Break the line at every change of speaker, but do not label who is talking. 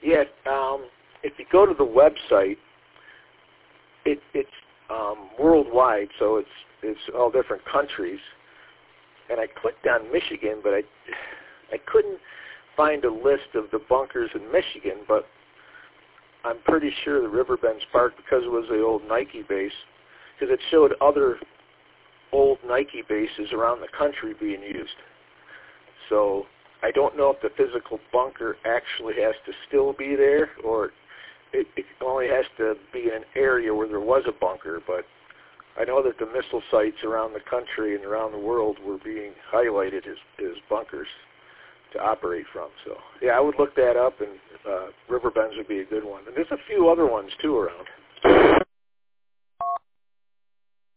Yeah, if you go to the website, it's worldwide, so it's all different countries. And I clicked on Michigan, but I couldn't find a list of the bunkers in Michigan, but I'm pretty sure the Riverbend Spark, because it was the old Nike base, because it showed other old Nike bases around the country being used. So I don't know if the physical bunker actually has to still be there, or it only has to be in an area where there was a bunker, but I know that the missile sites around the country and around the world were being highlighted as bunkers to operate from. So, yeah, I would look that up, and Riverbends would be a good one. And there's a few other ones, too, around.